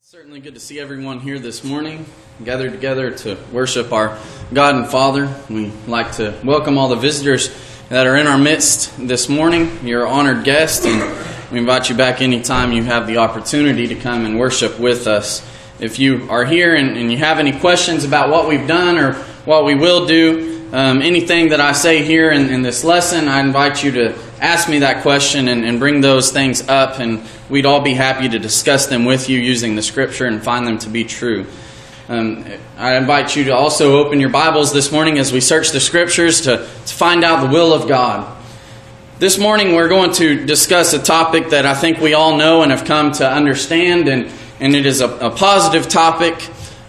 Certainly good to see everyone here this morning, gathered together to worship our God and Father. We'd like to welcome all the visitors that are in our midst this morning. You're an honored guest, and we invite you back anytime you have the opportunity to come and worship with us. If you are here and you have any questions about what we've done or what we will do, anything that I say here in this lesson, I invite you to ask me that question and bring those things up, and we'd all be happy to discuss them with you using the Scripture and find them to be true. I invite you to also open your Bibles this morning as we search the Scriptures to find out the will of God. This morning we're going to discuss a topic that I think we all know and have come to understand, and it is a positive topic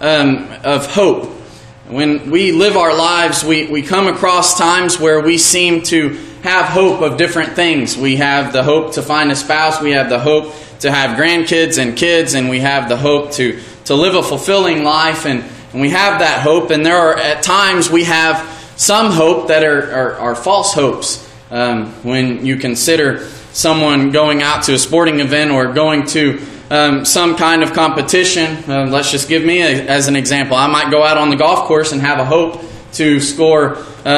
of hope. When we live our lives, we come across times where we seem to have hope of different things. We have the hope to find a spouse, we have the hope to have grandkids and kids, and we have the hope to live a fulfilling life, and we have that hope. And there are, at times, we have some hope that are false hopes. When you consider someone going out to a sporting event or going to some kind of competition, let's just give me as an example. I might go out on the golf course and have a hope to score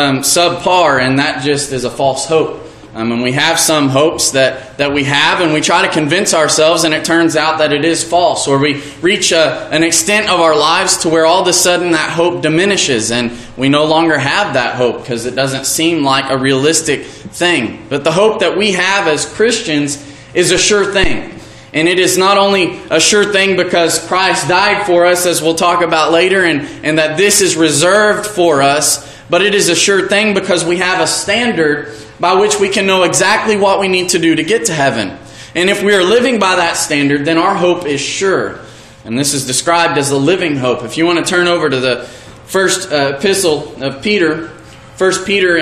subpar, and that just is a false hope. And we have some hopes that we have, and we try to convince ourselves, and it turns out that it is false. Or we reach an extent of our lives to where all of a sudden that hope diminishes, and we no longer have that hope because it doesn't seem like a realistic thing. But the hope that we have as Christians is a sure thing. And it is not only a sure thing because Christ died for us, as we'll talk about later, and that this is reserved for us, but it is a sure thing because we have a standard by which we can know exactly what we need to do to get to heaven. And if we are living by that standard, then our hope is sure. And this is described as a living hope. If you want to turn over to the first epistle of Peter, 1 Peter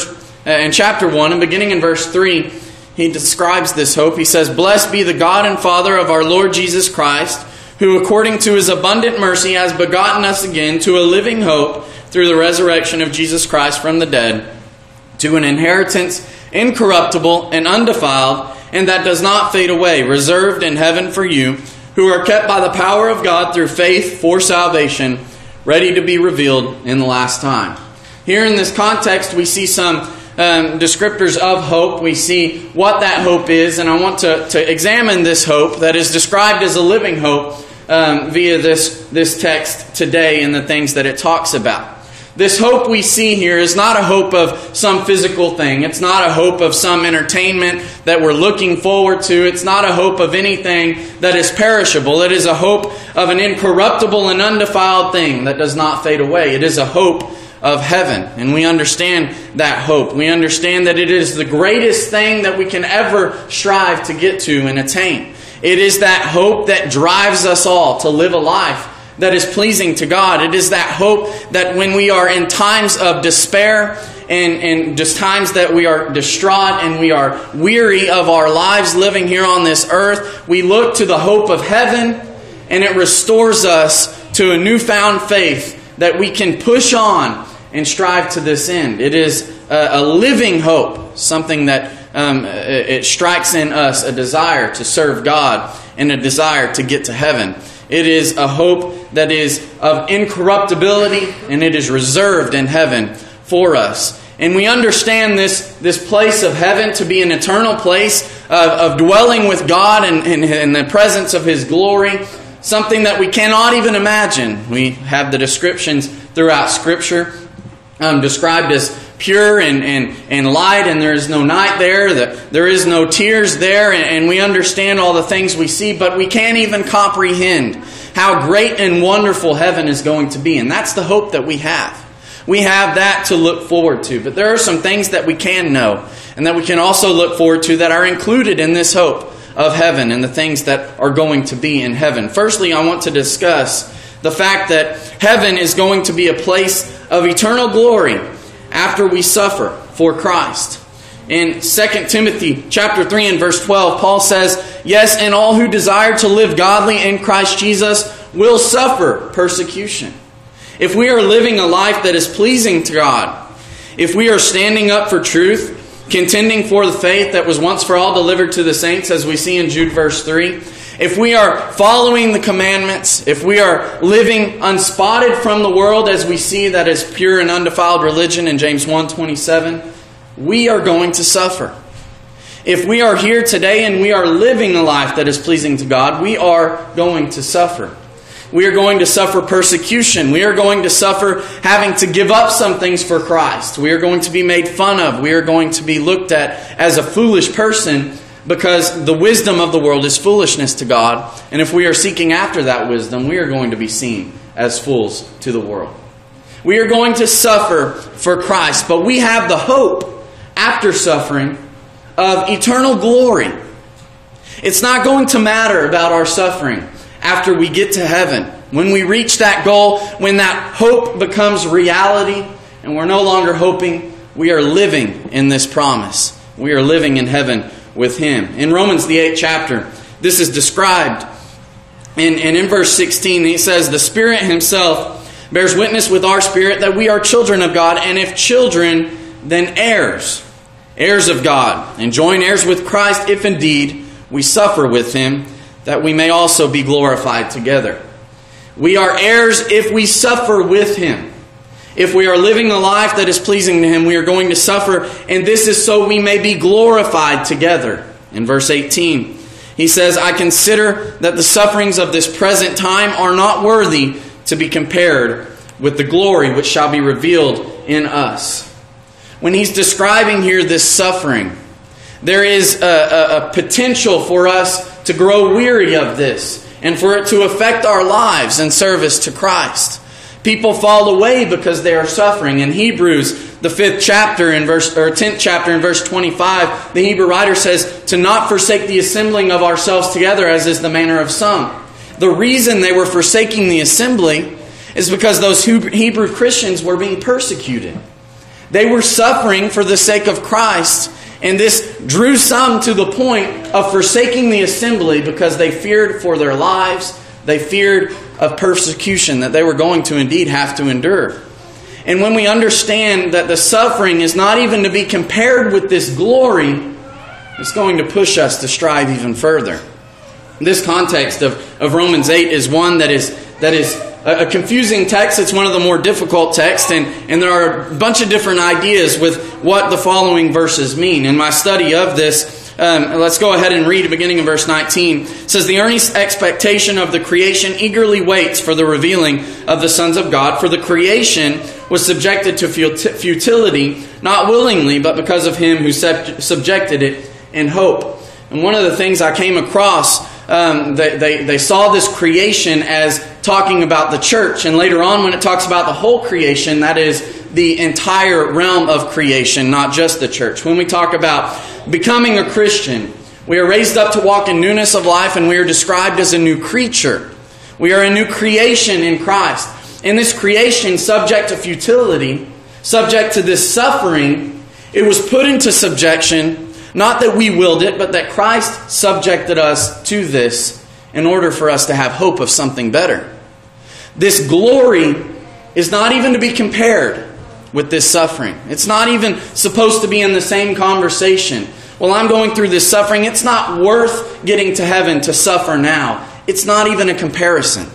in chapter 1, and beginning in verse 3, he describes this hope. He says, "Blessed be the God and Father of our Lord Jesus Christ, who according to His abundant mercy has begotten us again to a living hope through the resurrection of Jesus Christ from the dead, to an inheritance incorruptible and undefiled, and that does not fade away, reserved in heaven for you, who are kept by the power of God through faith for salvation, ready to be revealed in the last time." Here in this context, we see some descriptors of hope. We see what that hope is, and I want to examine this hope that is described as a living hope via this text today and the things that it talks about. This hope we see here is not a hope of some physical thing. It's not a hope of some entertainment that we're looking forward to. It's not a hope of anything that is perishable. It is a hope of an incorruptible and undefiled thing that does not fade away. It is a hope of heaven, and we understand that hope. We understand that it is the greatest thing that we can ever strive to get to and attain. It is that hope that drives us all to live a life that is pleasing to God. It is that hope that when we are in times of despair and just times that we are distraught and we are weary of our lives living here on this earth, we look to the hope of heaven, and it restores us to a newfound faith that we can push on and strive to this end. It is a living hope, something that it strikes in us a desire to serve God and a desire to get to heaven. It is a hope that is of incorruptibility, and it is reserved in heaven for us. And we understand this place of heaven to be an eternal place of dwelling with God and in the presence of His glory, something that we cannot even imagine. We have the descriptions throughout Scripture described as pure and light, and there is no night there, there is no tears there, and we understand all the things we see, but we can't even comprehend how great and wonderful heaven is going to be. And that's the hope that we have. We have that to look forward to. But there are some things that we can know and that we can also look forward to that are included in this hope of heaven and the things that are going to be in heaven. Firstly, I want to discuss the fact that heaven is going to be a place of eternal glory after we suffer for Christ. In 2 Timothy chapter 3 and verse 12, Paul says, "Yes, and all who desire to live godly in Christ Jesus will suffer persecution." If we are living a life that is pleasing to God, if we are standing up for truth, contending for the faith that was once for all delivered to the saints, as we see in Jude verse 3, if we are following the commandments, if we are living unspotted from the world as we see that is pure and undefiled religion in James 1:27, we are going to suffer. If we are here today and we are living a life that is pleasing to God, we are going to suffer. We are going to suffer persecution. We are going to suffer having to give up some things for Christ. We are going to be made fun of. We are going to be looked at as a foolish person because the wisdom of the world is foolishness to God. And if we are seeking after that wisdom, we are going to be seen as fools to the world. We are going to suffer for Christ, but we have the hope after suffering of eternal glory. It's not going to matter about our suffering after we get to heaven. When we reach that goal, when that hope becomes reality, and we're no longer hoping, we are living in this promise. We are living in heaven with Him. In Romans, the 8th chapter, this is described. And in verse 16, he says, "The Spirit Himself bears witness with our spirit that we are children of God, and if children, then heirs. Heirs of God, and joint heirs with Christ, if indeed we suffer with Him, that we may also be glorified together." We are heirs if we suffer with Him. If we are living a life that is pleasing to Him, we are going to suffer, and this is so we may be glorified together. In verse 18, he says, "I consider that the sufferings of this present time are not worthy to be compared with the glory which shall be revealed in us." When he's describing here this suffering, there is a potential for us to grow weary of this and for it to affect our lives in service to Christ. People fall away because they are suffering. In Hebrews, the 10th chapter in verse 25, the Hebrew writer says, "To not forsake the assembling of ourselves together, as is the manner of some." The reason they were forsaking the assembly is because those Hebrew Christians were being persecuted. They were suffering for the sake of Christ, and this drew some to the point of forsaking the assembly because they feared for their lives. They feared of persecution that they were going to indeed have to endure. And when we understand that the suffering is not even to be compared with this glory, it's going to push us to strive even further. This context of Romans 8 is one that is a confusing text. It's one of the more difficult texts, and there are a bunch of different ideas with what the following verses mean. In my study of this, let's go ahead and read beginning in verse 19. It says, "The earnest expectation of the creation eagerly waits for the revealing of the sons of God. For the creation was subjected to futility, not willingly, but because of Him who subjected it in hope." And one of the things I came across, they saw this creation as talking about the church. And later on, when it talks about the whole creation, that is the entire realm of creation, not just the church. When we talk about becoming a Christian, we are raised up to walk in newness of life, and we are described as a new creature. We are a new creation in Christ. In this creation, subject to futility, subject to this suffering, it was put into subjection. Not that we willed it, but that Christ subjected us to this in order for us to have hope of something better. This glory is not even to be compared with this suffering. It's not even supposed to be in the same conversation. Well, I'm going through this suffering. It's not worth getting to heaven to suffer now. It's not even a comparison.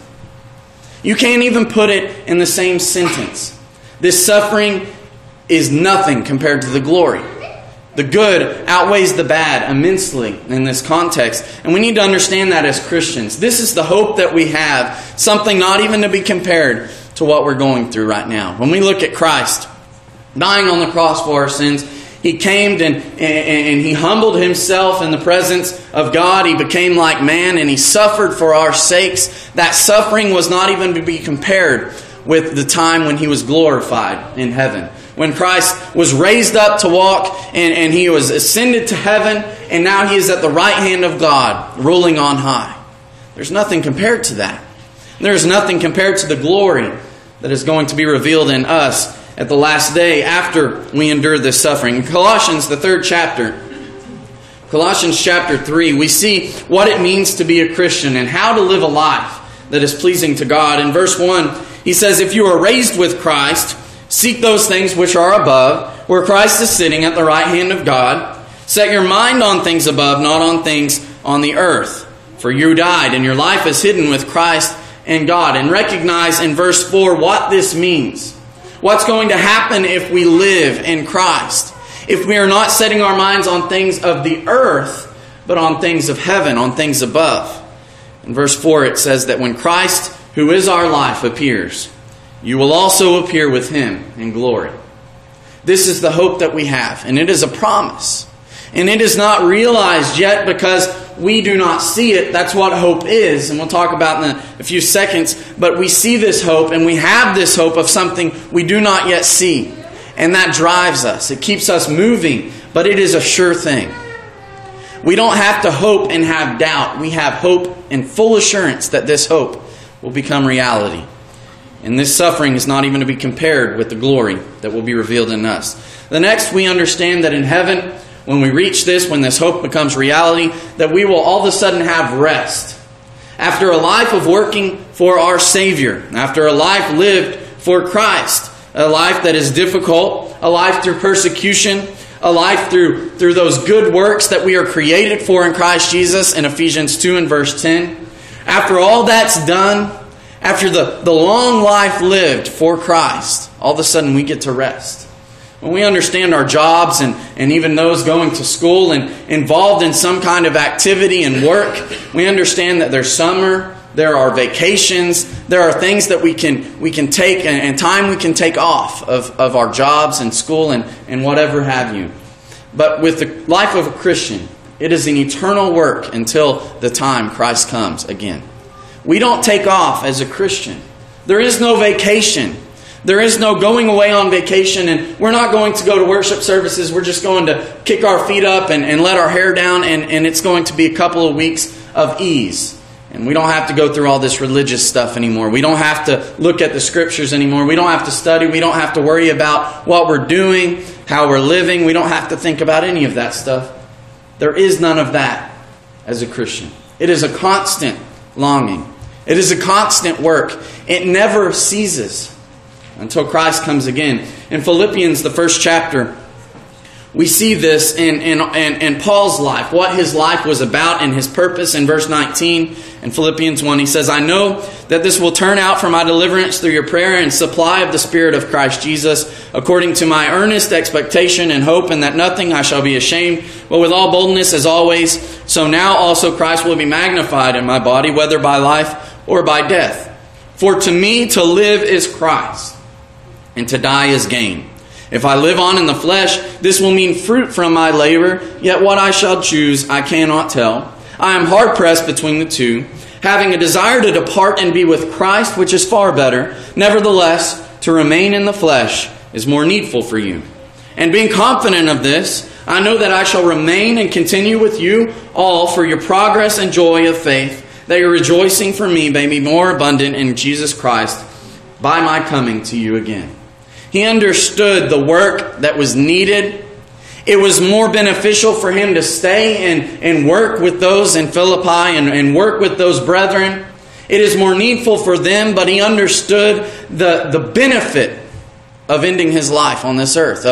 You can't even put it in the same sentence. This suffering is nothing compared to the glory. The good outweighs the bad immensely in this context. And we need to understand that as Christians. This is the hope that we have. Something not even to be compared to what we're going through right now. When we look at Christ dying on the cross for our sins, He came and He humbled Himself in the presence of God. He became like man and He suffered for our sakes. That suffering was not even to be compared with the time when He was glorified in heaven. When Christ was raised up to walk and He was ascended to heaven, and now He is at the right hand of God, ruling on high. There's nothing compared to that. There's nothing compared to the glory that is going to be revealed in us at the last day after we endure this suffering. In Colossians, the 3rd chapter, Colossians chapter 3, we see what it means to be a Christian and how to live a life that is pleasing to God. In verse 1, he says, "If you are raised with Christ, seek those things which are above, where Christ is sitting at the right hand of God. Set your mind on things above, not on things on the earth. For you died, and your life is hidden with Christ in God. And recognize in verse 4 what this means. What's going to happen if we live in Christ? If we are not setting our minds on things of the earth, but on things of heaven, on things above. In verse 4 it says that when Christ, who is our life, appears, you will also appear with Him in glory. This is the hope that we have, and it is a promise. And it is not realized yet because we do not see it. That's what hope is, and we'll talk about in a few seconds. But we see this hope, and we have this hope of something we do not yet see. And that drives us. It keeps us moving, but it is a sure thing. We don't have to hope and have doubt. We have hope and full assurance that this hope will become reality. And this suffering is not even to be compared with the glory that will be revealed in us. The next, we understand that in heaven, when we reach this, when this hope becomes reality, that we will all of a sudden have rest. After a life of working for our Savior, after a life lived for Christ, a life that is difficult, a life through persecution, a life through those good works that we are created for in Christ Jesus in Ephesians 2 and verse 10. After all that's done, after the long life lived for Christ, all of a sudden we get to rest. When we understand our jobs and even those going to school and involved in some kind of activity and work, we understand that there's summer, there are vacations, there are things that we can take and time we can take off of our jobs and school and whatever have you. But with the life of a Christian, it is an eternal work until the time Christ comes again. We don't take off as a Christian. There is no vacation. There is no going away on vacation, and we're not going to go to worship services. We're just going to kick our feet up and let our hair down, and it's going to be a couple of weeks of ease. And we don't have to go through all this religious stuff anymore. We don't have to look at the Scriptures anymore. We don't have to study. We don't have to worry about what we're doing, how we're living. We don't have to think about any of that stuff. There is none of that as a Christian. It is a constant longing. It is a constant work. It never ceases until Christ comes again. In Philippians, the first chapter, we see this in Paul's life, what his life was about and his purpose. In verse 19, in Philippians 1, he says, I know that this will turn out for my deliverance through your prayer and supply of the Spirit of Christ Jesus, according to my earnest expectation and hope, and that nothing I shall be ashamed, but with all boldness as always. So now also Christ will be magnified in my body, whether by life or by death. For to me to live is Christ, and to die is gain. If I live on in the flesh, this will mean fruit from my labor, yet what I shall choose I cannot tell. I am hard pressed between the two, having a desire to depart and be with Christ, which is far better. Nevertheless, to remain in the flesh is more needful for you. And being confident of this, I know that I shall remain and continue with you all for your progress and joy of faith, that your rejoicing for me may be more abundant in Jesus Christ by my coming to you again. He understood the work that was needed. It was more beneficial for him to stay and work with those in Philippi and work with those brethren. It is more needful for them, but he understood the benefit of ending his life on this earth,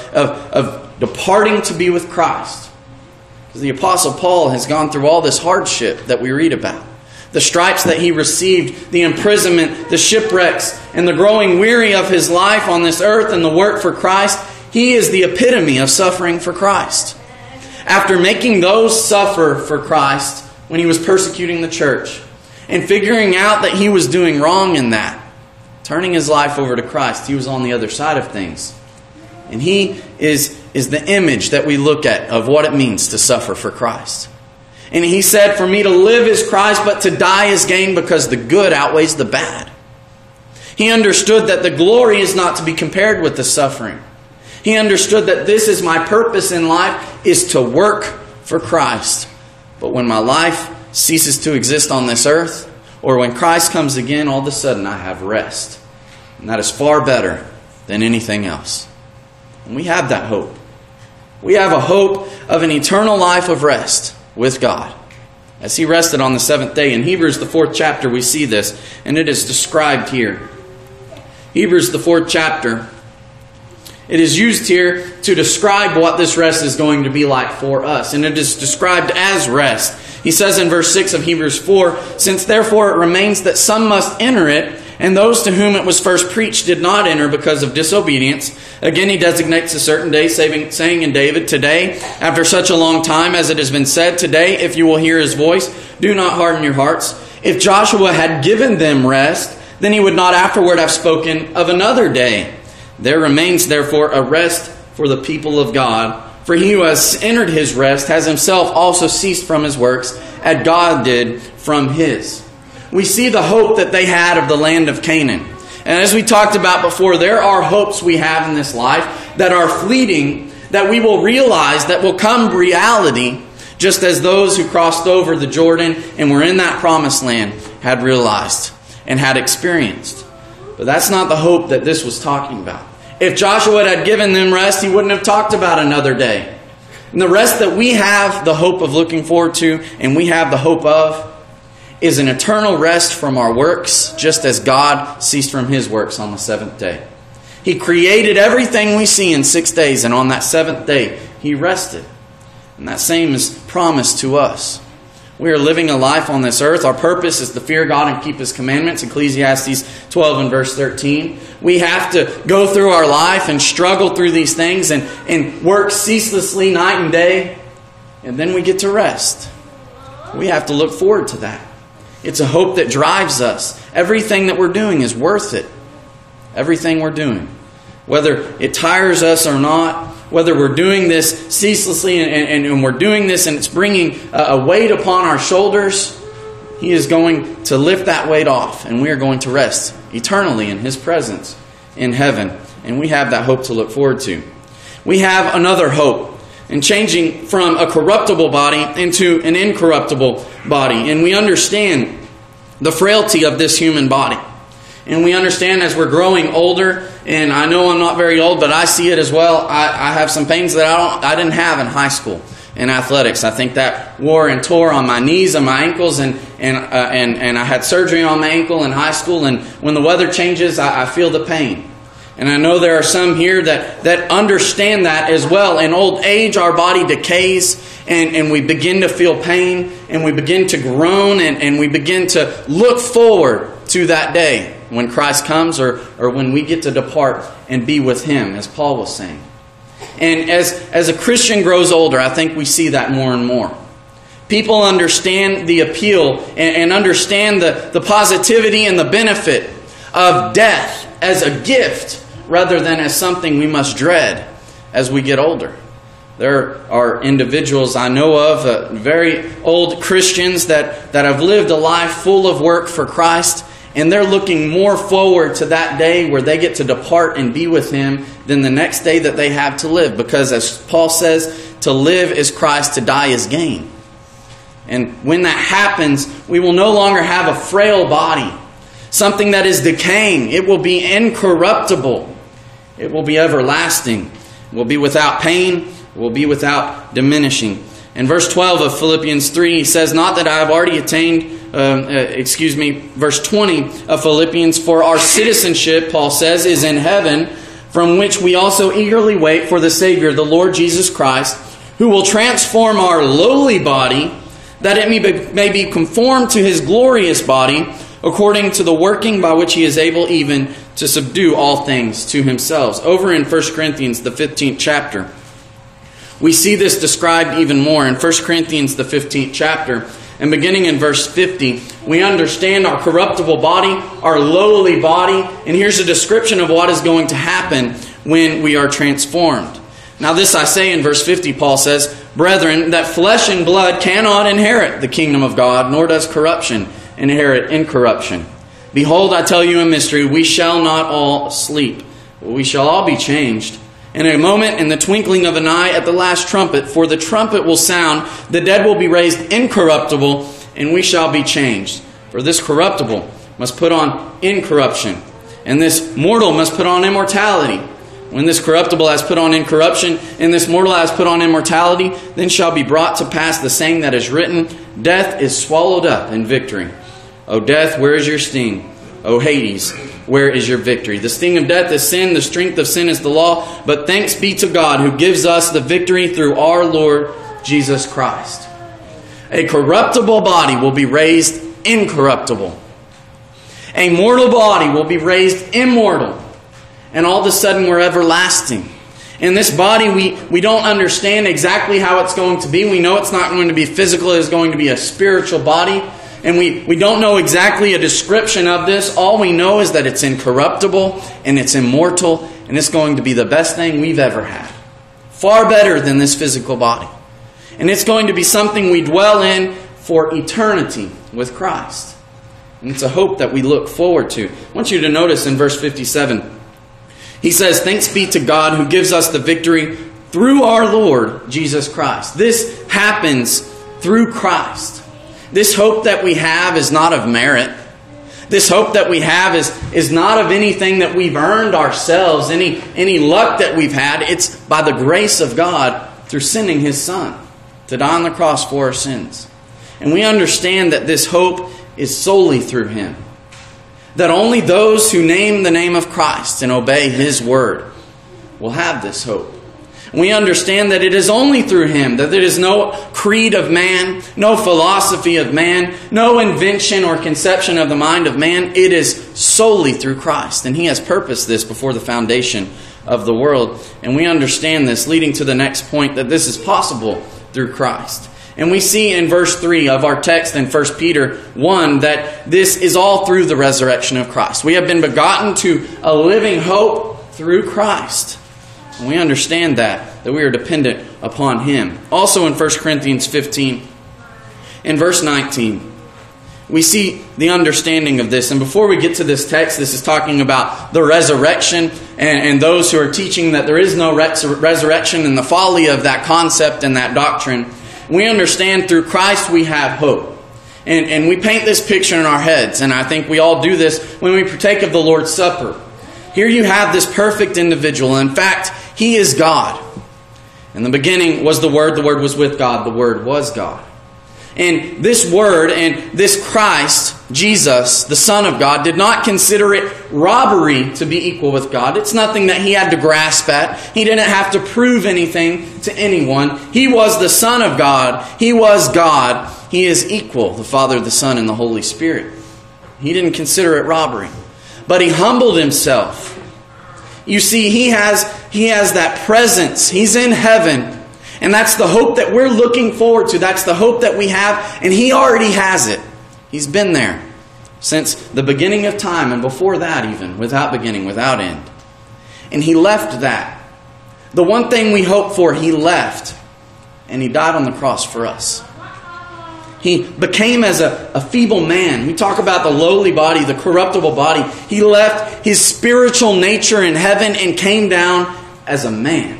of departing to be with Christ. Because the Apostle Paul has gone through all this hardship that we read about. The stripes that he received, the imprisonment, the shipwrecks, and the growing weary of his life on this earth and the work for Christ. He is the epitome of suffering for Christ. After making those suffer for Christ when he was persecuting the church and figuring out that he was doing wrong in that, turning his life over to Christ, he was on the other side of things. And he is the image that we look at of what it means to suffer for Christ. And he said, for me to live is Christ, but to die is gain, because the good outweighs the bad. He understood that the glory is not to be compared with the suffering. He understood that this is my purpose in life, is to work for Christ. But when my life ceases to exist on this earth, or when Christ comes again, all of a sudden I have rest. And that is far better than anything else. And we have that hope. We have a hope of an eternal life of rest with God, as he rested on the seventh day. In Hebrews, the 4th chapter, we see this, and it is described here. Hebrews, the 4th chapter, it is used here to describe what this rest is going to be like for us, and it is described as rest. He says in verse 6 of Hebrews 4, "Since therefore it remains that some must enter it, and those to whom it was first preached did not enter because of disobedience. Again, he designates a certain day, saying in David, 'Today, after such a long time as it has been said, today, if you will hear his voice, do not harden your hearts.' If Joshua had given them rest, then he would not afterward have spoken of another day. There remains therefore a rest for the people of God. For he who has entered his rest has himself also ceased from his works, as God did from his." We see the hope that they had of the land of Canaan. And as we talked about before, there are hopes we have in this life that are fleeting, that we will realize that will come reality, just as those who crossed over the Jordan and were in that promised land had realized and had experienced. But that's not the hope that this was talking about. If Joshua had given them rest, he wouldn't have talked about another day. And the rest that we have the hope of looking forward to, and we have the hope of, is an eternal rest from our works, just as God ceased from his works on the seventh day. He created everything we see in 6 days, and on that seventh day, he rested. And that same is promised to us. We are living a life on this earth. Our purpose is to fear God and keep his commandments. Ecclesiastes 12 and verse 13. We have to go through our life and struggle through these things and work ceaselessly night and day. And then we get to rest. We have to look forward to that. It's a hope that drives us. Everything that we're doing is worth it. Everything we're doing. Whether it tires us or not, whether we're doing this ceaselessly and we're doing this and it's bringing a weight upon our shoulders, he is going to lift that weight off and we are going to rest eternally in his presence in heaven. And we have that hope to look forward to. We have another hope in changing from a corruptible body into an incorruptible body. And we understand the frailty of this human body. And we understand as we're growing older, and I know I'm not very old, but I see it as well. I have some pains that I didn't have in high school in athletics. I think that wore and tore on my knees and my ankles, and I had surgery on my ankle in high school. And when the weather changes, I feel the pain. And I know there are some here that understand that as well. In old age, our body decays, and we begin to feel pain, and we begin to groan, and we begin to look forward to that day when Christ comes or when we get to depart and be with him, as Paul was saying. And as a Christian grows older, I think we see that more and more. People understand the appeal and understand the positivity and the benefit of death as a gift rather than as something we must dread as we get older. There are individuals I know of, very old Christians that have lived a life full of work for Christ, and they're looking more forward to that day where they get to depart and be with him than the next day that they have to live. Because as Paul says, to live is Christ, to die is gain. And when that happens, we will no longer have a frail body, something that is decaying. It will be incorruptible. It will be everlasting. It will be without pain. It will be without diminishing. In verse 12 of Philippians 3, he says, "Not that I have already attained," verse 20 of Philippians, "For our citizenship," Paul says, "is in heaven, from which we also eagerly wait for the Savior, the Lord Jesus Christ, who will transform our lowly body, that it may be conformed to his glorious body, according to the working by which he is able even to subdue all things to himself." Over in 1 Corinthians, the 15th chapter, we see this described even more. In 1 Corinthians, the 15th chapter, and beginning in verse 50, we understand our corruptible body, our lowly body, and here's a description of what is going to happen when we are transformed. "Now this I say," in verse 50, Paul says, "Brethren, that flesh and blood cannot inherit the kingdom of God, nor does corruption inherit incorruption. Behold, I tell you a mystery, we shall not all sleep, but we shall all be changed. In a moment, in the twinkling of an eye, at the last trumpet, for the trumpet will sound, the dead will be raised incorruptible, and we shall be changed. For this corruptible must put on incorruption, and this mortal must put on immortality. When this corruptible has put on incorruption, and this mortal has put on immortality, then shall be brought to pass the saying that is written, Death is swallowed up in victory. O death, where is your sting? O Hades, where is your victory? The sting of death is sin, the strength of sin is the law, but thanks be to God who gives us the victory through our Lord Jesus Christ." A corruptible body will be raised incorruptible. A mortal body will be raised immortal. And all of a sudden we're everlasting. In this body, we don't understand exactly how it's going to be. We know it's not going to be physical. It's going to be a spiritual body. And we don't know exactly a description of this. All we know is that it's incorruptible and it's immortal. And it's going to be the best thing we've ever had. Far better than this physical body. And it's going to be something we dwell in for eternity with Christ. And it's a hope that we look forward to. I want you to notice in verse 57. He says, "Thanks be to God who gives us the victory through our Lord Jesus Christ." This happens through Christ. This hope that we have is not of merit. This hope that we have is not of anything that we've earned ourselves, any luck that we've had. It's by the grace of God through sending His Son to die on the cross for our sins. And we understand that this hope is solely through Him. That only those who name the name of Christ and obey His word will have this hope. We understand that it is only through Him, that there is no creed of man, no philosophy of man, no invention or conception of the mind of man. It is solely through Christ. And He has purposed this before the foundation of the world. And we understand this, leading to the next point, that this is possible through Christ. And we see in verse 3 of our text in 1 Peter 1 that this is all through the resurrection of Christ. We have been begotten to a living hope through Christ. And we understand that we are dependent upon Him. Also in 1 Corinthians 15, in verse 19, we see the understanding of this. And before we get to this text, this is talking about the resurrection and those who are teaching that there is no resurrection and the folly of that concept and that doctrine. We understand through Christ we have hope. And we paint this picture in our heads. And I think we all do this when we partake of the Lord's Supper. Here you have this perfect individual. In fact, He is God. In the beginning was the Word was with God, the Word was God. And this Word and this Christ, Jesus, the Son of God, did not consider it robbery to be equal with God. It's nothing that He had to grasp at. He didn't have to prove anything to anyone. He was the Son of God. He was God. He is equal, the Father, the Son, and the Holy Spirit. He didn't consider it robbery. But He humbled Himself. You see, He has that presence. He's in heaven. And that's the hope that we're looking forward to. That's the hope that we have. And He already has it. He's been there since the beginning of time. And before that even. Without beginning, without end. And He left that. The one thing we hope for, He left. And He died on the cross for us. He became as a feeble man. We talk about the lowly body, the corruptible body. He left His spiritual nature in heaven and came down as a man.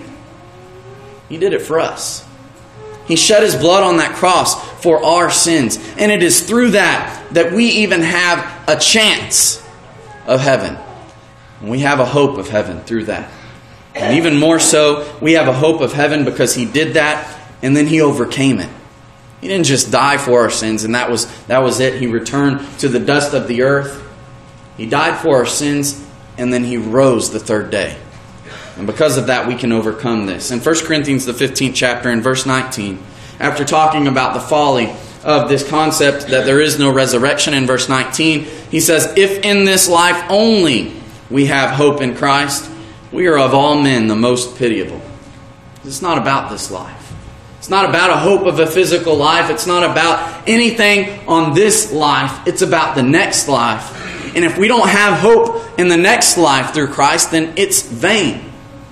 He did it for us. He shed His blood on that cross for our sins. And it is through that we even have a chance of heaven. And we have a hope of heaven through that. And even more so, we have a hope of heaven because He did that and then He overcame it. He didn't just die for our sins and that was it. He returned to the dust of the earth. He died for our sins and then He rose the third day. And because of that, we can overcome this. In 1 Corinthians, the 15th chapter, in verse 19, after talking about the folly of this concept that there is no resurrection, in verse 19, he says, "If in this life only we have hope in Christ, we are of all men the most pitiable." It's not about this life. It's not about a hope of a physical life. It's not about anything on this life. It's about the next life. And if we don't have hope in the next life through Christ, then it's vain.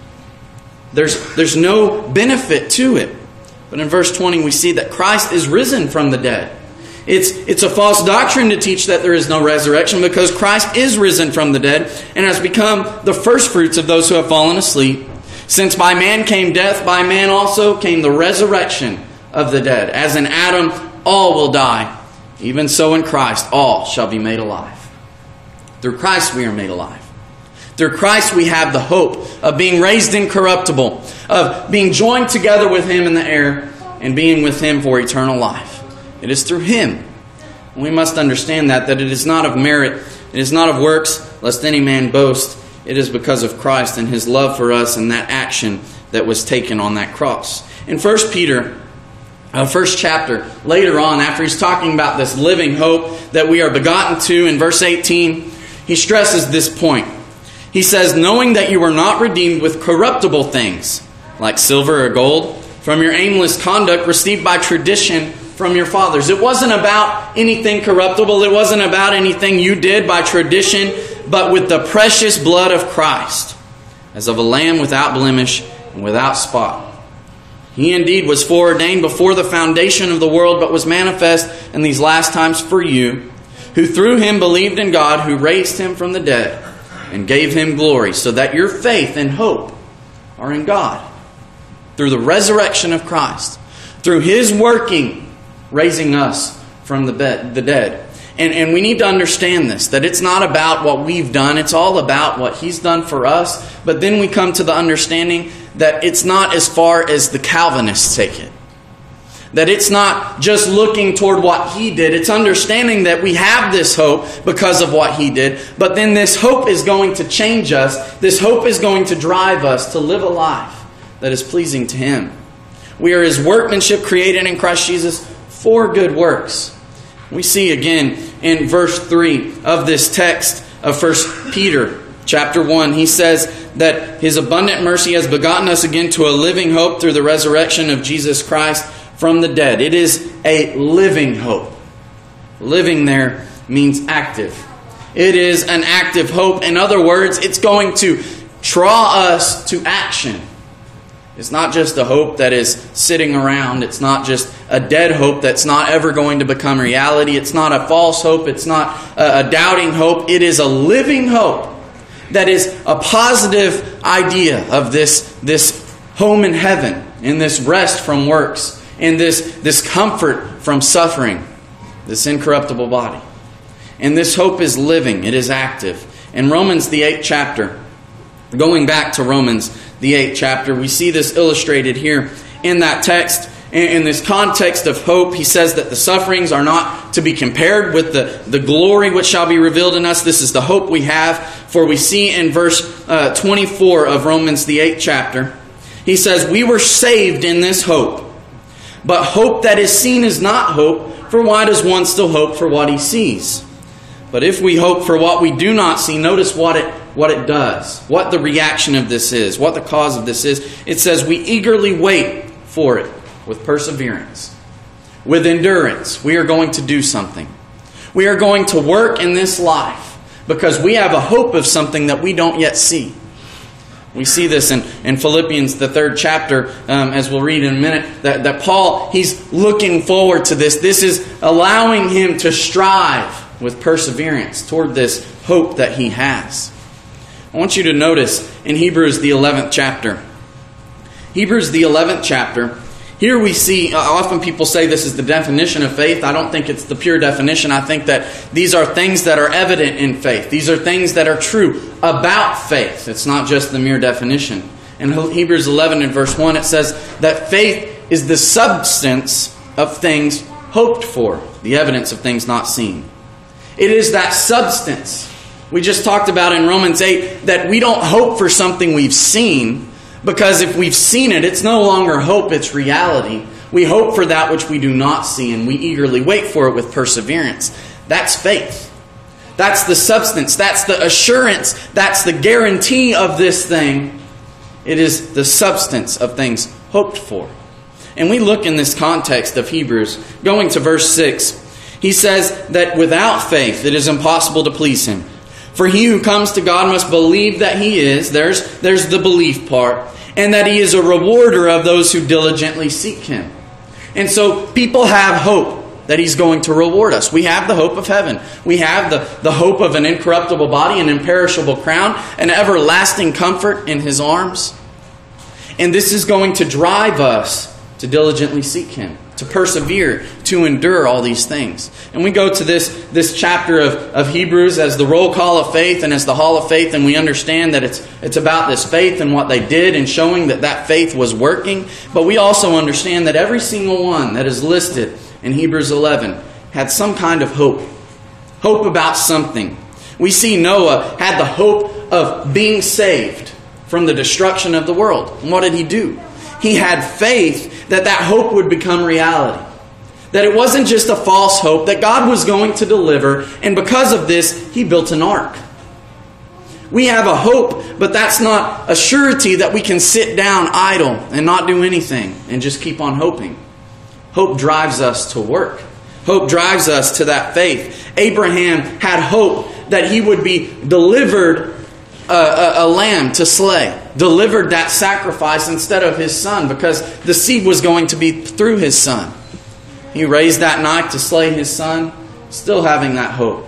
There's no benefit to it. But in verse 20 we see that Christ is risen from the dead. It's a false doctrine to teach that there is no resurrection because Christ is risen from the dead and has become the first fruits of those who have fallen asleep. Since by man came death, by man also came the resurrection of the dead. As in Adam all will die, even so in Christ all shall be made alive. Through Christ we are made alive. Through Christ we have the hope of being raised incorruptible, of being joined together with Him in the air and being with Him for eternal life. It is through Him. And we must understand that it is not of merit, it is not of works, lest any man boast. It is because of Christ and His love for us and that action that was taken on that cross. In 1 Peter first chapter, later on, after he's talking about this living hope that we are begotten to, in verse 18, he stresses this point. He says, knowing that you were not redeemed with corruptible things, like silver or gold, from your aimless conduct received by tradition from your fathers. It wasn't about anything corruptible. It wasn't about anything you did by tradition, but with the precious blood of Christ, as of a lamb without blemish and without spot. He indeed was foreordained before the foundation of the world, but was manifest in these last times for you, who through him believed in God, who raised him from the dead and gave him glory, so that your faith and hope are in God. Through the resurrection of Christ, through his working, raising us from the dead. And we need to understand this, that it's not about what we've done, it's all about what he's done for us. But then we come to the understanding that it's not as far as the Calvinists take it. That it's not just looking toward what he did. It's understanding that we have this hope because of what he did. But then this hope is going to change us. This hope is going to drive us to live a life that is pleasing to him. We are his workmanship created in Christ Jesus for good works. We see again in verse 3 of this text of 1 Peter chapter 1, he says that his abundant mercy has begotten us again to a living hope through the resurrection of Jesus Christ from the dead. It is a living hope. Living there means active. It is an active hope. In other words, it's going to draw us to action. It's not just a hope that is sitting around. It's not just a dead hope that's not ever going to become reality. It's not a false hope. It's not a doubting hope. It is a living hope that is a positive idea of this home in heaven, in this rest from works, in this comfort from suffering, this incorruptible body. And this hope is living. It is active. In Romans, the 8th chapter, going back to Romans, the 8th chapter, we see this illustrated here in that text. In this context of hope, he says that the sufferings are not to be compared with the glory which shall be revealed in us. This is the hope we have. For we see in verse 24 of Romans, the 8th chapter, he says, we were saved in this hope. But hope that is seen is not hope, for why does one still hope for what he sees? But if we hope for what we do not see, notice what it does, what the reaction of this is, what the cause of this is. It says we eagerly wait for it with perseverance, with endurance. We are going to do something. We are going to work in this life because we have a hope of something that we don't yet see. We see this in Philippians, the 3rd chapter, as we'll read in a minute, that Paul, he's looking forward to this. This is allowing him to strive with perseverance toward this hope that he has. I want you to notice in Hebrews, the 11th chapter. Hebrews, the 11th chapter. Here we see, often people say this is the definition of faith. I don't think it's the pure definition. I think that these are things that are evident in faith. These are things that are true about faith. It's not just the mere definition. In Hebrews 11 and verse 1, it says that faith is the substance of things hoped for, the evidence of things not seen. It is that substance. We just talked about in Romans 8 that we don't hope for something we've seen, because if we've seen it, it's no longer hope, it's reality. We hope for that which we do not see, and we eagerly wait for it with perseverance. That's faith. That's the substance. That's the assurance. That's the guarantee of this thing. It is the substance of things hoped for. And we look in this context of Hebrews, going to verse 6, he says that without faith it is impossible to please Him. For he who comes to God must believe that He is, there's the belief part, and that He is a rewarder of those who diligently seek Him. And so people have hope that He's going to reward us. We have the hope of heaven. We have the hope of an incorruptible body, an imperishable crown, an everlasting comfort in His arms. And this is going to drive us to diligently seek Him, to persevere, to endure all these things. And we go to this chapter of Hebrews as the roll call of faith and as the hall of faith, and we understand that it's about this faith and what they did and showing that faith was working. But we also understand that every single one that is listed in Hebrews 11 had some kind of hope. Hope about something. We see Noah had the hope of being saved from the destruction of the world. And what did he do? he had faith that that hope would become reality. That it wasn't just a false hope, that God was going to deliver, and because of this, he built an ark. We have a hope, but that's not a surety that we can sit down idle and not do anything and just keep on hoping. Hope drives us to work. Hope drives us to that faith. Abraham had hope that he would be delivered a lamb to slay. Delivered that sacrifice instead of his son, because the seed was going to be through his son. He raised that knife to slay his son, still having that hope.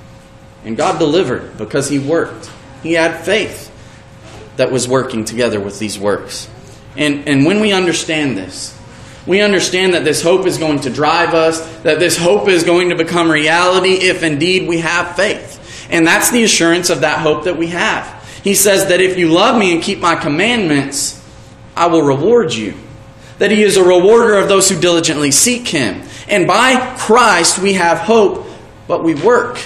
And God delivered because he worked. He had faith that was working together with these works. And when we understand this, we understand that this hope is going to drive us, that this hope is going to become reality if indeed we have faith. And that's the assurance of that hope that we have. He says that if you love me and keep my commandments, I will reward you. That he is a rewarder of those who diligently seek him. And by Christ we have hope, but we work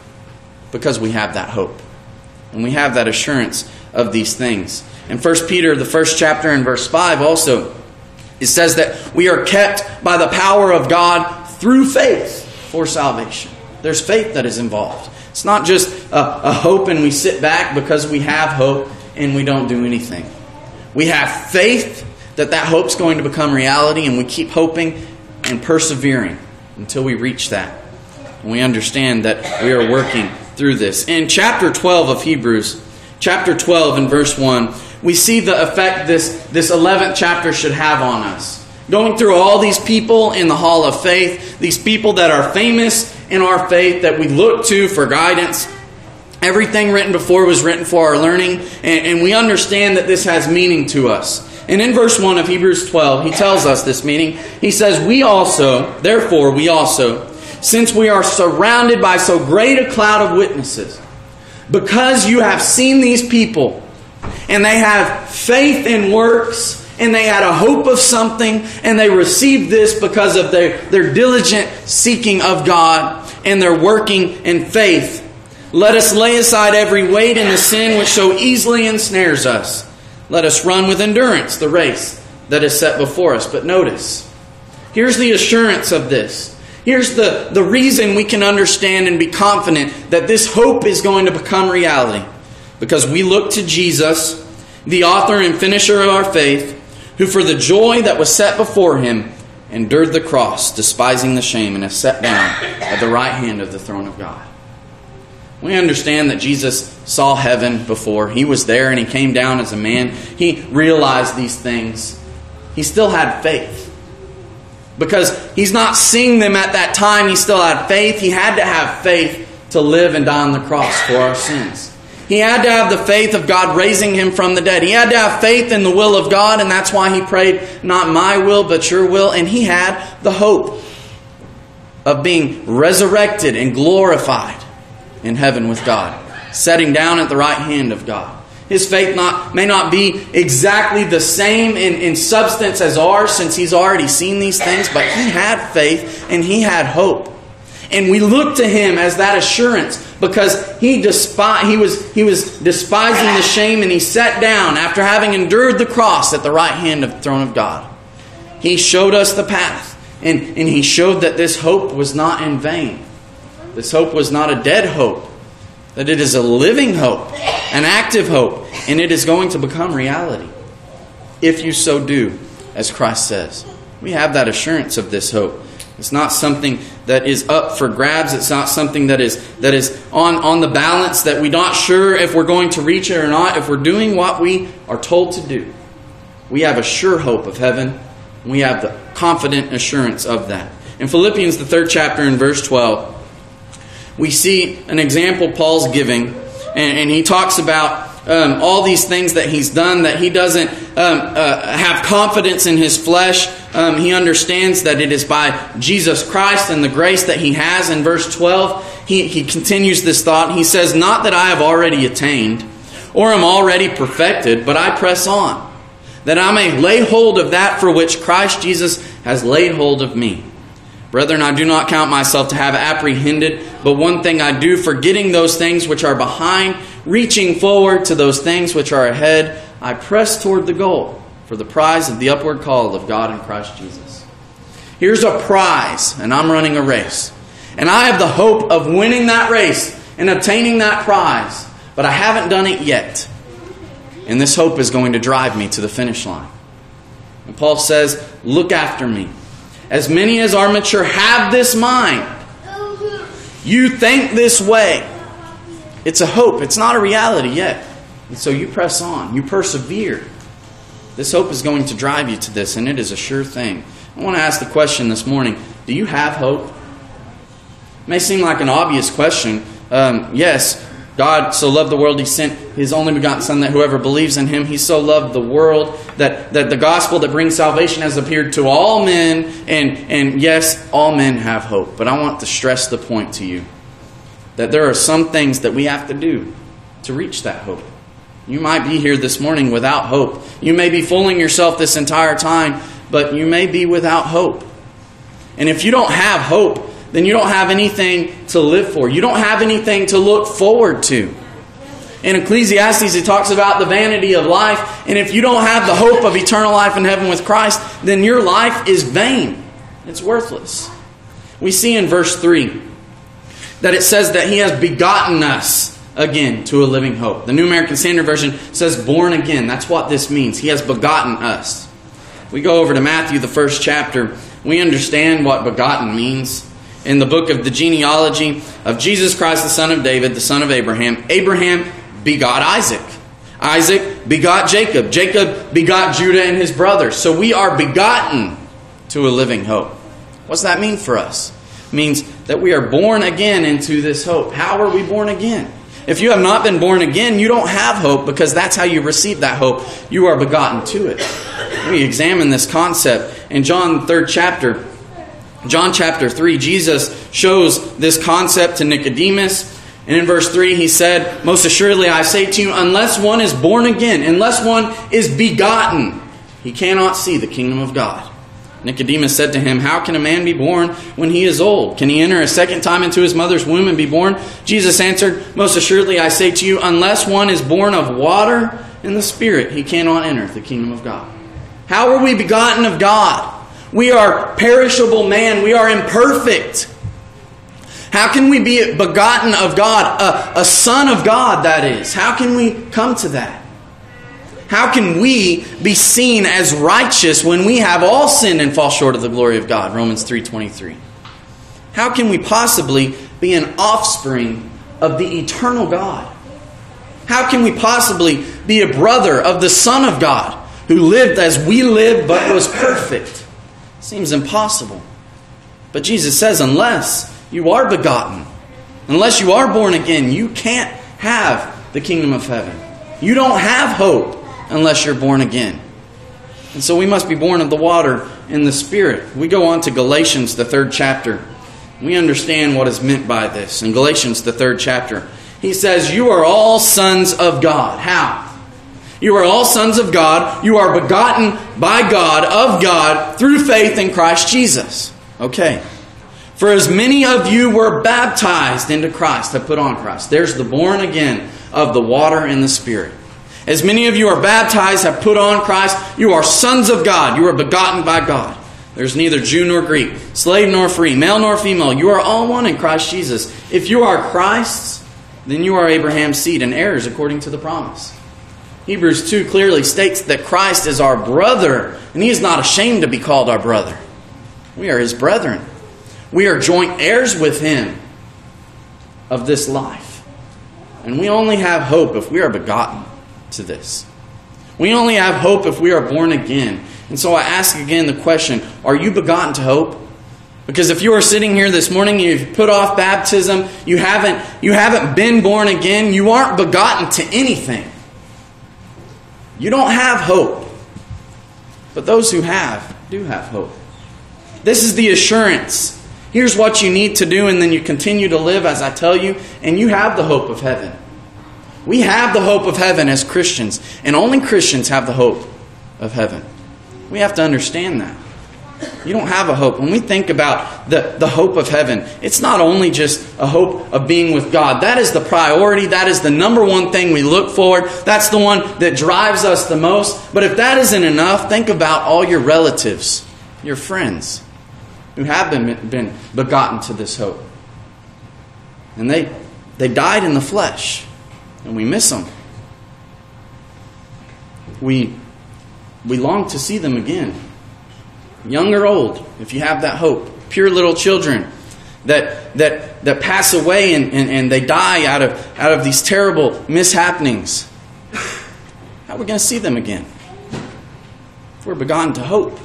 because we have that hope. And we have that assurance of these things. In 1 Peter, the first chapter in verse 5 also, it says that we are kept by the power of God through faith for salvation. There's faith that is involved. It's not just a hope and we sit back because we have hope and we don't do anything. We have faith that hope's going to become reality, and we keep hoping and persevering until we reach that. And we understand that we are working through this. In chapter 12 of Hebrews, chapter 12 and verse 1, we see the effect this 11th chapter should have on us. Going through all these people in the hall of faith, these people that are famous in our faith, that we look to for guidance. Everything written before was written for our learning, and we understand that this has meaning to us. And in verse 1 of Hebrews 12, he tells us this meaning. He says, therefore we also, since we are surrounded by so great a cloud of witnesses, because you have seen these people, and they have faith in works, and they had a hope of something, and they received this because of their diligent seeking of God and their working in faith. Let us lay aside every weight and the sin which so easily ensnares us. Let us run with endurance the race that is set before us. But notice, here's the assurance of this. Here's the reason we can understand and be confident that this hope is going to become reality. Because we look to Jesus, the author and finisher of our faith, who for the joy that was set before him endured the cross, despising the shame, and is set down at the right hand of the throne of God. We understand that Jesus saw heaven before. He was there and he came down as a man. He realized these things. He still had faith. Because he's not seeing them at that time, he still had faith. He had to have faith to live and die on the cross for our sins. He had to have the faith of God raising him from the dead. He had to have faith in the will of God, and that's why he prayed, not my will, but your will. And he had the hope of being resurrected and glorified in heaven with God, setting down at the right hand of God. His faith may not be exactly the same in substance as ours, since he's already seen these things, but he had faith and he had hope. And we look to him as that assurance, because he was despising the shame, and he sat down after having endured the cross at the right hand of the throne of God. He showed us the path, and he showed that this hope was not in vain. This hope was not a dead hope, that it is a living hope, an active hope, and it is going to become reality if you so do, as Christ says. We have that assurance of this hope. It's not something that is up for grabs. It's not something that is on the balance, that we're not sure if we're going to reach it or not. If we're doing what we are told to do, we have a sure hope of heaven. And we have the confident assurance of that. In Philippians, the 3rd chapter, in verse 12, we see an example Paul's giving, and he talks about all these things that he's done, that he doesn't have confidence in his flesh. He understands that it is by Jesus Christ and the grace that he has. In verse 12, he continues this thought. He says, not that I have already attained or am already perfected, but I press on, that I may lay hold of that for which Christ Jesus has laid hold of me. Brethren, I do not count myself to have apprehended, but one thing I do, forgetting those things which are behind, reaching forward to those things which are ahead, I press toward the goal for for the prize of the upward call of God in Christ Jesus. Here's a prize, and I'm running a race. And I have the hope of winning that race and obtaining that prize, but I haven't done it yet. And this hope is going to drive me to the finish line. And Paul says, look after me. As many as are mature have this mind. You think this way. It's a hope. It's not a reality yet. And so you press on. You persevere. This hope is going to drive you to this, and it is a sure thing. I want to ask the question this morning, do you have hope? It may seem like an obvious question. Yes, God so loved the world, He sent His only begotten Son, that whoever believes in Him, He so loved the world, that the gospel that brings salvation has appeared to all men, and yes, all men have hope. But I want to stress the point to you, that there are some things that we have to do to reach that hope. You might be here this morning without hope. You may be fooling yourself this entire time, but you may be without hope. And if you don't have hope, then you don't have anything to live for. You don't have anything to look forward to. In Ecclesiastes, it talks about the vanity of life. And if you don't have the hope of eternal life in heaven with Christ, then your life is vain. It's worthless. We see in verse 3 that it says that He has begotten us again to a living hope. The New American Standard Version says born again. That's what this means. He has begotten us. We go over to Matthew, the 1st chapter. We understand what begotten means. In the book of the genealogy of Jesus Christ, the son of David, the son of Abraham, Abraham begot Isaac. Isaac begot Jacob. Jacob begot Judah and his brothers. So we are begotten to a living hope. What does that mean for us? It means that we are born again into this hope. How are we born again? If you have not been born again, you don't have hope, because that's how you receive that hope. You are begotten to it. We examine this concept in John 3rd chapter. John chapter 3, Jesus shows this concept to Nicodemus. And in verse 3 He said, most assuredly I say to you, unless one is born again, unless one is begotten, he cannot see the kingdom of God. Nicodemus said to Him, how can a man be born when he is old? Can he enter a second time into his mother's womb and be born? Jesus answered, most assuredly I say to you, unless one is born of water and the Spirit, he cannot enter the kingdom of God. How are we begotten of God? We are perishable man. We are imperfect. How can we be begotten of God? A son of God, that is. How can we come to that? How can we be seen as righteous when we have all sinned and fall short of the glory of God? Romans 3:23. How can we possibly be an offspring of the eternal God? How can we possibly be a brother of the Son of God, who lived as we lived but was perfect? Seems impossible. But Jesus says, unless you are begotten, unless you are born again, you can't have the kingdom of heaven. You don't have hope unless you're born again. And so we must be born of the water and the Spirit. We go on to Galatians, the 3rd chapter. We understand what is meant by this. In Galatians, the 3rd chapter, he says, you are all sons of God. How? You are all sons of God. You are begotten by God, of God, through faith in Christ Jesus. Okay. For as many of you were baptized into Christ, have put on Christ. There's the born again of the water and the Spirit. As many of you are baptized, have put on Christ. You are sons of God. You are begotten by God. There's neither Jew nor Greek, slave nor free, male nor female. You are all one in Christ Jesus. If you are Christ's, then you are Abraham's seed and heirs according to the promise. Hebrews 2 clearly states that Christ is our brother, and He is not ashamed to be called our brother. We are His brethren. We are joint heirs with Him of this life. And we only have hope if we are begotten to this. We only have hope if we are born again. And so I ask again the question, are you begotten to hope? Because if you are sitting here this morning, you've put off baptism, you haven't been born again, you aren't begotten to anything. You don't have hope. But those who have, do have hope. This is the assurance. Here's what you need to do, and then you continue to live as I tell you, and you have the hope of heaven. We have the hope of heaven as Christians, and only Christians have the hope of heaven. We have to understand that. You don't have a hope. When we think about the hope of heaven, it's not only just a hope of being with God. That is the priority. That is the number one thing we look for. That's the one that drives us the most. But if that isn't enough, think about all your relatives, your friends, who have been begotten to this hope. And they died in the flesh. And we miss them. We long to see them again. Young or old, if you have that hope. Pure little children that pass away and they die out of these terrible mishappenings. How are we going to see them again? If we're begotten to hope.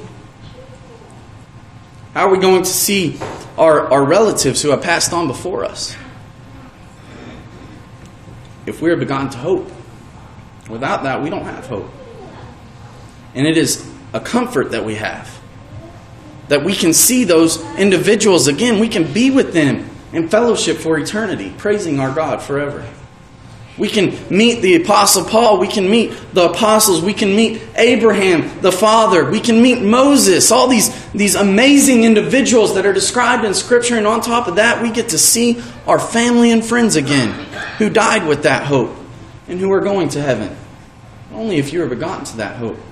How are we going to see our relatives who have passed on before us? If we're begotten to hope. Without that, we don't have hope. And it is a comfort that we have. That we can see those individuals again. We can be with them in fellowship for eternity, praising our God forever. We can meet the Apostle Paul. We can meet the apostles. We can meet Abraham, the father. We can meet Moses. All these amazing individuals that are described in Scripture. And on top of that, we get to see our family and friends again who died with that hope and who are going to heaven. Only if you are begotten to that hope.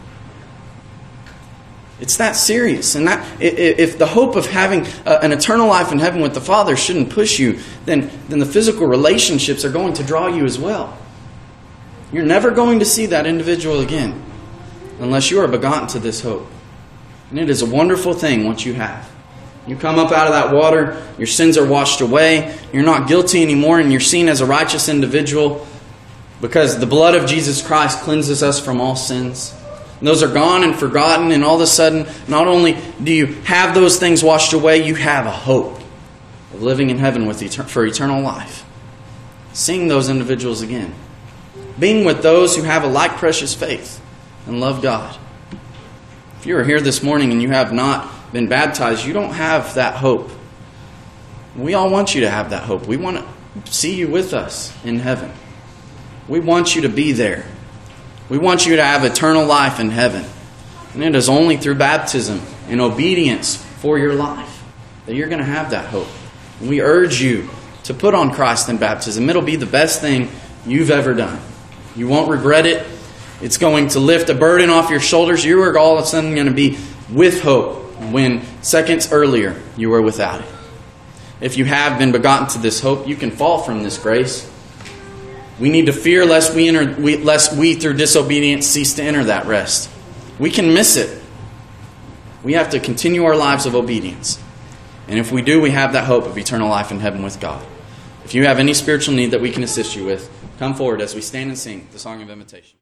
It's that serious. And that if the hope of having an eternal life in heaven with the Father shouldn't push you, then the physical relationships are going to draw you as well. You're never going to see that individual again unless you are begotten to this hope. And it is a wonderful thing once you have. You come up out of that water, your sins are washed away, you're not guilty anymore, and you're seen as a righteous individual because the blood of Jesus Christ cleanses us from all sins. And those are gone and forgotten, and all of a sudden, not only do you have those things washed away, you have a hope of living in heaven for eternal life. Seeing those individuals again. Being with those who have a like precious faith and love God. If you are here this morning and you have not been baptized, you don't have that hope. We all want you to have that hope. We want to see you with us in heaven. We want you to be there. We want you to have eternal life in heaven. And it is only through baptism and obedience for your life that you're going to have that hope. And we urge you to put on Christ in baptism. It'll be the best thing you've ever done. You won't regret it. It's going to lift a burden off your shoulders. You are all of a sudden going to be with hope when seconds earlier you were without it. If you have been begotten to this hope, you can fall from this grace. We need to fear lest we through disobedience cease to enter that rest. We can miss it. We have to continue our lives of obedience. And if we do, we have that hope of eternal life in heaven with God. If you have any spiritual need that we can assist you with, come forward as we stand and sing the song of invitation.